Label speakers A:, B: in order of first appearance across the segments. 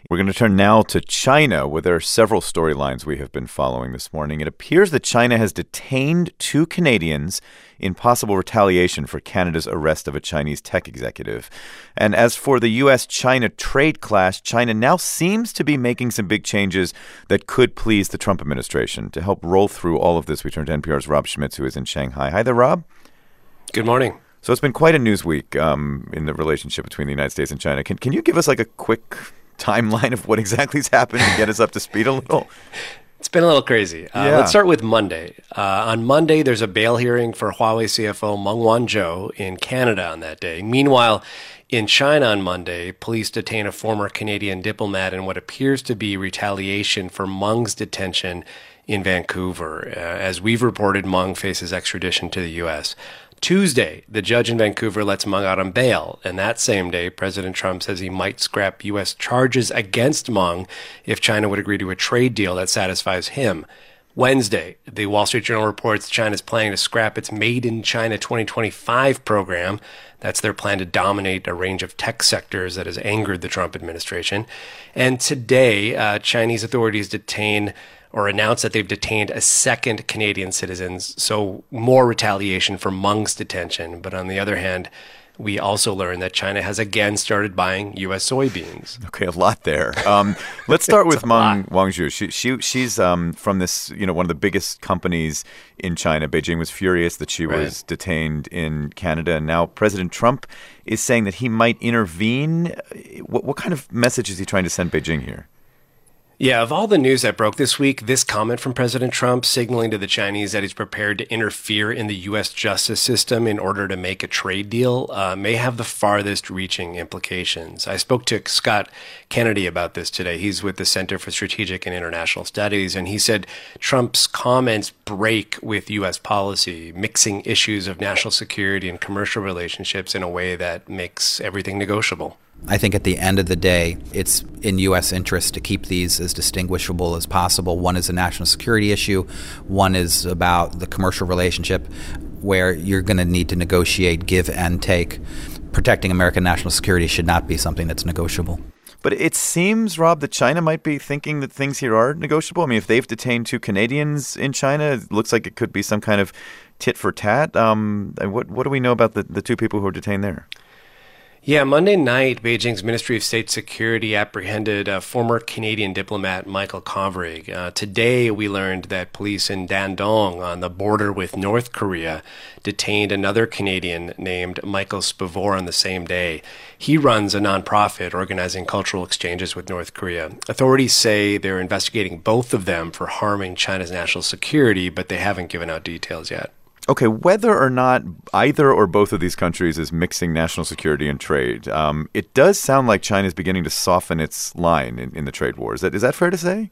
A: We're going to turn now to China, where there are several storylines we have been following this morning. It appears that China has detained 2 Canadians in possible retaliation for Canada's arrest of a Chinese tech executive. And as for the U.S.-China trade clash, China now seems to be making some big changes that could please the Trump administration. To help roll through all of this, we turn to NPR's Rob Schmitz, who is in Shanghai. Hi there, Rob.
B: Good morning.
A: So it's been quite a news week in the relationship between the United States and China. Can you give us like a quick timeline of what exactly has happened and get us up to speed a little?
B: It's been a little crazy. Let's start with Monday. On Monday, there's a bail hearing for Huawei CFO Meng Wanzhou in Canada on that day. Meanwhile, in China on Monday, police detain a former Canadian diplomat in what appears to be retaliation for Meng's detention in Vancouver. As we've reported, Meng faces extradition to the U.S. Tuesday, the judge in Vancouver lets Meng out on bail, and that same day, President Trump says he might scrap U.S. charges against Meng if China would agree to a trade deal that satisfies him. Wednesday, the Wall Street Journal reports China's planning to scrap its Made in China 2025 program. That's their plan to dominate a range of tech sectors that has angered the Trump administration. And today, Chinese authorities announced that they've detained a second Canadian citizen, so more retaliation for Meng's detention. But on the other hand, we also learned that China has again started buying U.S. soybeans.
A: Okay, a lot there. Let's start with Meng Wanzhou. She's from this, one of the biggest companies in China. Beijing was furious that she was detained in Canada, and now President Trump is saying that he might intervene. What kind of message is he trying to send Beijing here?
B: Yeah, of all the news that broke this week, this comment from President Trump signaling to the Chinese that he's prepared to interfere in the U.S. justice system in order to make a trade deal may have the farthest reaching implications. I spoke to Scott Kennedy about this today. He's with the Center for Strategic and International Studies, and he said Trump's comments break with U.S. policy, mixing issues of national security and commercial relationships in a way that makes everything negotiable.
C: I think at the end of the day, it's in U.S. interest to keep these as distinguishable as possible. One is a national security issue. One is about the commercial relationship where you're going to need to negotiate, give and take. Protecting American national security should not be something that's negotiable.
A: But it seems, Rob, that China might be thinking that things here are negotiable. I mean, if they've detained 2 Canadians in China, it looks like it could be some kind of tit for tat. What do we know about the 2 people who are detained there?
B: Yeah, Monday night, Beijing's Ministry of State Security apprehended former Canadian diplomat Michael Kovrig. Today, we learned that police in Dandong on the border with North Korea detained another Canadian named Michael Spavor on the same day. He runs a nonprofit organizing cultural exchanges with North Korea. Authorities say they're investigating both of them for harming China's national security, but they haven't given out details yet.
A: Okay, whether or not either or both of these countries is mixing national security and trade, it does sound like China is beginning to soften its line in the trade war. Is that fair to say?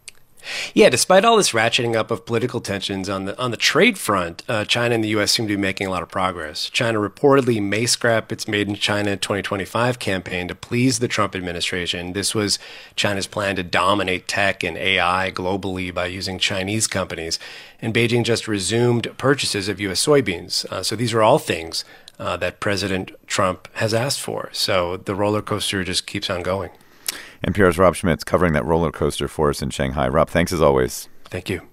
B: Yeah, despite all this ratcheting up of political tensions on the trade front, China and the U.S. seem to be making a lot of progress. China reportedly may scrap its Made in China 2025 campaign to please the Trump administration. This was China's plan to dominate tech and AI globally by using Chinese companies. And Beijing just resumed purchases of U.S. soybeans. So these are all things that President Trump has asked for. So the roller coaster just keeps on going.
A: NPR's Rob Schmitz covering that roller coaster for us in Shanghai. Rob, thanks as always.
B: Thank you.